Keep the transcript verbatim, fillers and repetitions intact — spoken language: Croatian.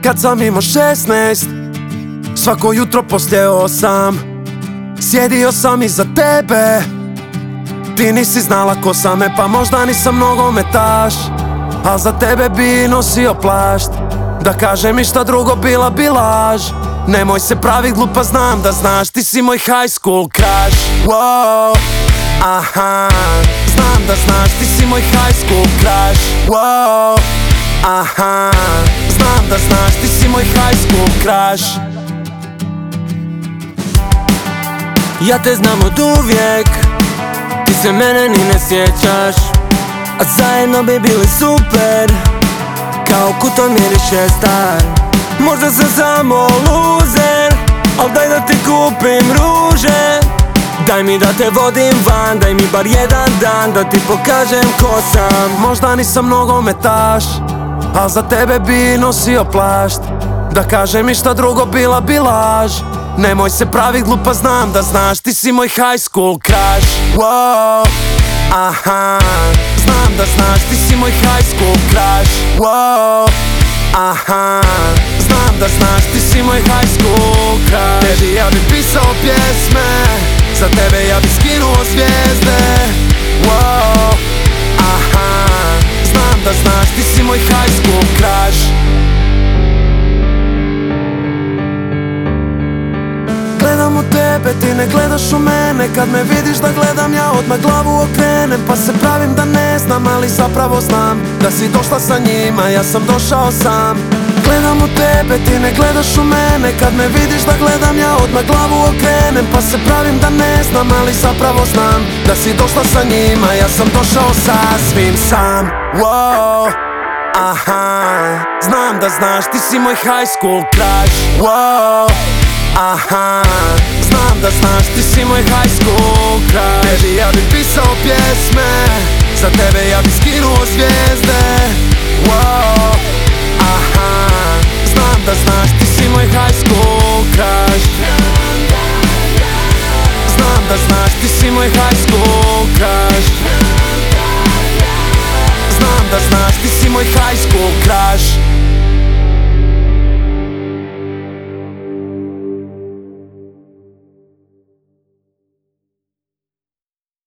kad sam imao šesnaest, svako jutro poslije osam sjedio sam iza tebe. Ti nisi znala ko sam, e pa možda nisam nogometaš, al za tebe bi nosio plašt. Da kažem mi šta drugo, bila bi laž. Nemoj se pravit glupa, znam da znaš, ti si moj high school crush. Wow, aha, znam da znaš, ti si moj high school crush. Wow, aha, znam da znaš, ti si moj high school crush. Ja te znam od uvijek, ti se mene ni ne sjećaš, a zajedno bi bili super, kao kuton miriše star. Možda sam samo loser, al daj da ti kupim ruže. Daj mi da te vodim van, daj mi bar jedan dan da ti pokažem ko sam. Možda nisam nogometaš, al za tebe bi nosio plašt. Da kažem mi šta drugo, bila bi laž. Nemoj se pravit glupa, znam da znaš, ti si moj high school crush. Wow, aha, znam da znaš, ti si moj high school crush. Wow, aha, znam da znaš, ti si moj high school crush. Tebi ja bi pisao pjesme, za tebe ja bi skinuo zvijezde. Wow, aha, znam da znaš, ti si moj high school crush. Gledam u tebe, ti ne gledaš u mene. Kad me vidiš da gledam, ja odmah glavu okrenem, pa se pravim da ne znam, ali zapravo znam da si došla sa njima, ja sam došao sam. Gledam u tebe, ti ne gledaš u mene. Kad me vidiš da gledam, ja odmah glavu okrenem, pa se pravim da ne znam, ali zapravo znam da si došla sa njima, ja sam došao sasvim sam. Wow, aha, znam da znaš, ti si moj high school crush. Wow, aha, znam da znaš, ti si moj high school crush. Tebi ja bi pisao pjesme, za tebe ja bi skinuo zvijezde. Wow,